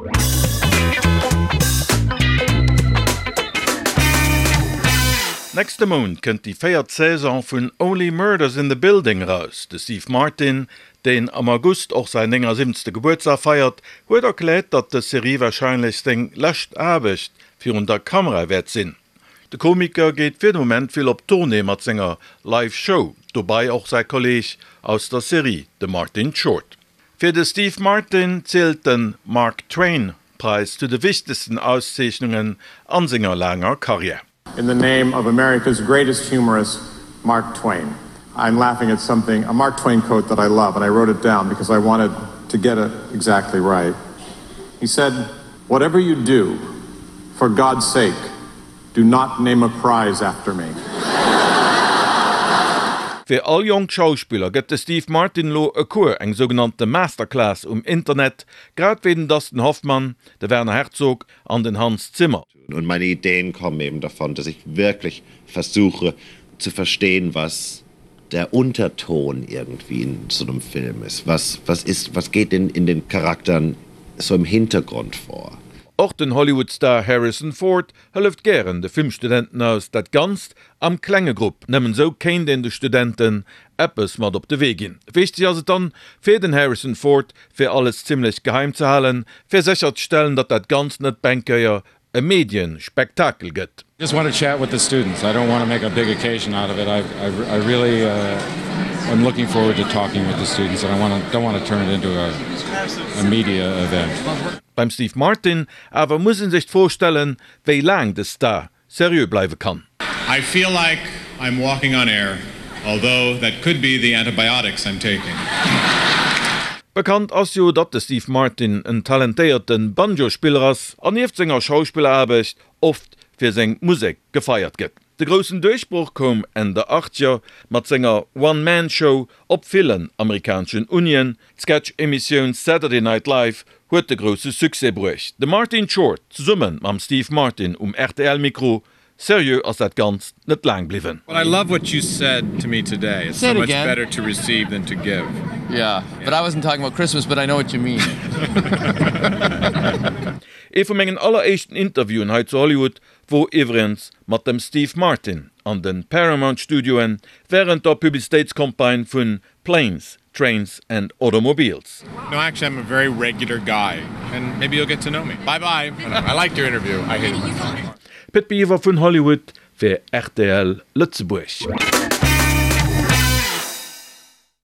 Nächste Monat könnt die 4. Saison von Only Murders in the Building raus. Der Steve Martin, den am August auch sein 70. Geburtstag feiert, hat erklärt, dass die Serie wahrscheinlich den letzten Abend für unter Kamera wird sein. Der Komiker geht für den Moment viel auf Tournee mit seiner Live-Show, dabei auch sein Kollege aus der Serie, der Martin Short. Für den Steve Martin zählt den Mark Twain-Preis zu den wichtigsten Auszeichnungen an seiner langen Karriere. In the name of America's greatest humorist, Mark Twain. I'm laughing at something, a Mark Twain quote that I love, and I wrote it down because I wanted to get it exactly right. He said, "Whatever you do, for God's sake, do not name a prize after me." Für all jungen Schauspieler gibt Steve Martin lo a Kur, eng sogenannte Masterclass Internet, grad wegen Dustin Hoffmann, der Werner Herzog an den Hans Zimmer. Und meine Ideen kommen eben davon, dass ich wirklich versuche zu verstehen, was der Unterton irgendwie in so einem Film ist. Was geht in den Charakteren so im Hintergrund vor? Auch den Hollywood-Star Harrison Ford hilft gern de Filmstudenten aus, dat ganz am Klängegrupp nemmen so kein den de Studenten etwas mat op de Weg gin. Wichtig also dann für den Harrison Ford für alles ziemlich geheim zu halten, für sicherzustellen, dat dat ganz net Bankeier a Medienspektakel gibt. Just want to chat with the students. I don't want to make a big occasion out of it. I really I'm looking forward to talking with the students, and don't want to turn it into a media event. Beim Steve Martin aber müssen sich vorstellen, wie lang der Star seriös bleiben kann. I feel like I'm walking on air, although that could be the antibiotics I'm taking. Bekannt as jo, dat de Steve Martin en talentierten Banjo-Spieler ass an senger Schauspielerarbeit oft fir seg Musik gefeiert gëtt. De großen Durchbruch kom en der 80er mat senger One-Man-Show op vielen amerikanischen Unien, Sketch-Emission Saturday Night Live huet de grosse Succès brucht. De Martin Short summen am Steve Martin RTL-Mikro, seriös as dat ganz net lang bliwen. Well, I love what you said to me today. It's so much better to receive than to give. Yeah, but I wasn't talking about Christmas, but I know what you mean. Vu mengen alleréischten Interviewen heit zu Hollywood, wo iwrens mat dem Steve Martin an den Paramount Studioen während der Publizitätskampagne vun Planes, Trains and Automobiles. No, actually, I'm a very regular guy, and maybe you'll get to know me. Bye-bye. I liked your interview. I hate it. Pitt Beaver vun Hollywood fir RTL Lützeburg.